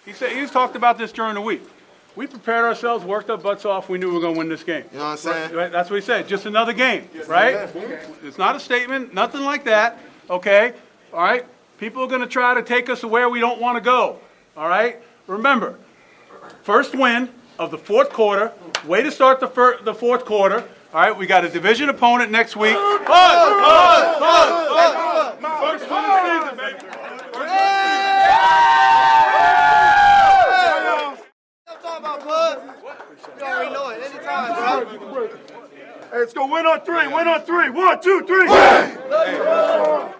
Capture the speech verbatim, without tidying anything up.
He said he's talked about this during the week. We prepared ourselves, worked our butts off. We knew we were going to win this game. You know what I'm saying? Right? That's what he said. Just another game, right? It's not a statement, nothing like that. Okay, all right. People are going to try to take us to where we don't want to go. All right. Remember, first win of the fourth quarter. Way to start the fir- the fourth quarter. All right. We got a division opponent next week. Buzz, buzz, buzz, buzz. First win of the season, baby. You already know it. Anytime, bro. Hey, let's go win on three. Win on three. One, two, three.